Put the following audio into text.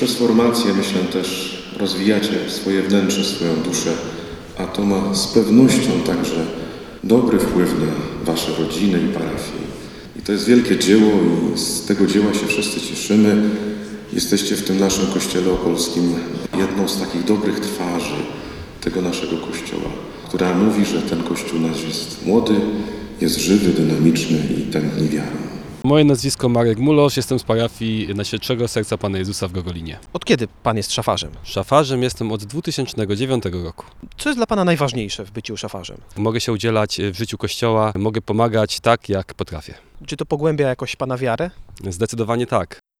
Przez formację, myślę, też rozwijacie swoje wnętrze, swoją duszę, a to ma z pewnością także dobry wpływ na wasze rodziny i parafie. I to jest wielkie dzieło i z tego dzieła się wszyscy cieszymy. Jesteście w tym naszym Kościele Opolskim jedną z takich dobrych twarzy tego naszego Kościoła, która mówi, że ten Kościół nasz jest młody, jest żywy, dynamiczny i tętni wiarą. Moje nazwisko Marek Mulosz, jestem z parafii Najświętszego Serca Pana Jezusa w Gogolinie. Od kiedy pan jest szafarzem? Szafarzem jestem od 2009 roku. Co jest dla pana najważniejsze w byciu szafarzem? Mogę się udzielać w życiu Kościoła, mogę pomagać tak, jak potrafię. Czy to pogłębia jakoś pana wiarę? Zdecydowanie tak.